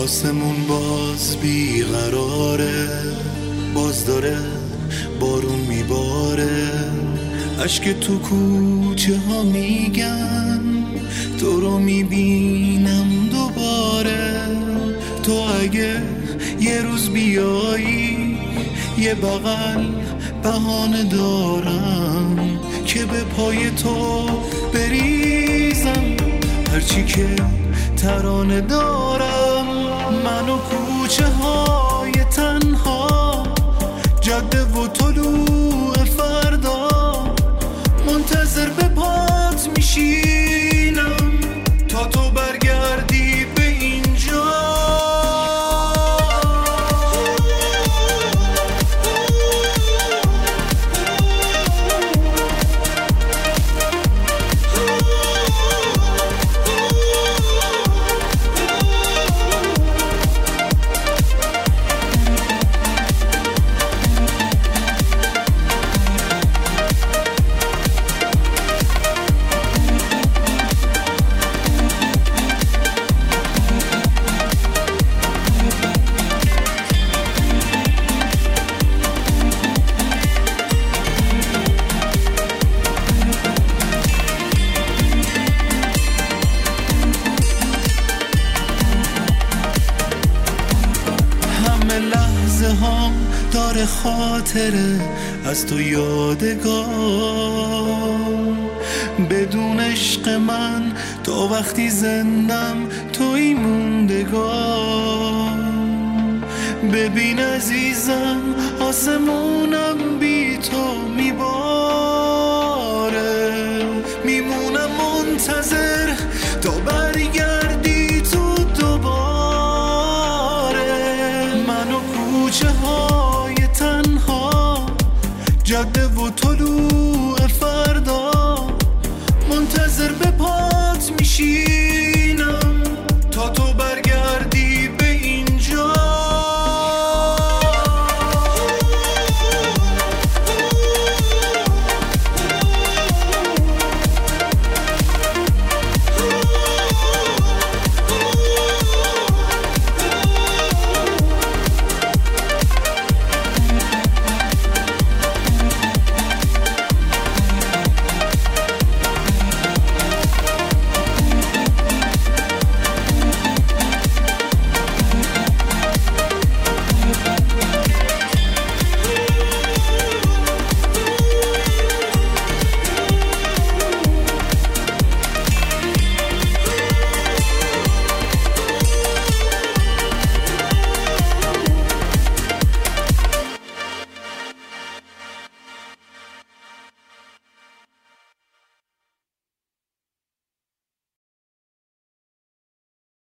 آسمون باز بیقراره، باز داره بارون میباره، اشک تو کوچه ها میگن تو رو میبینم دوباره. تو اگه یه روز بیایی یه بغل بهانه دارم که به پای تو بریزم، هرچی که ترانه دارم. من و کوچه های تنها، جاده و طلوع فردا، منتظر به پات میشینم تا تو برگردی به اینجا. لحظه ها داره خاطره از تو یادگار، بدون عشق من تا وقتی زندم توی موندگار. ببین عزیزم آسمونم بی تو میباره، میمونم منتظر تا برگردی تو کوچه های تنها، جاده و طلوع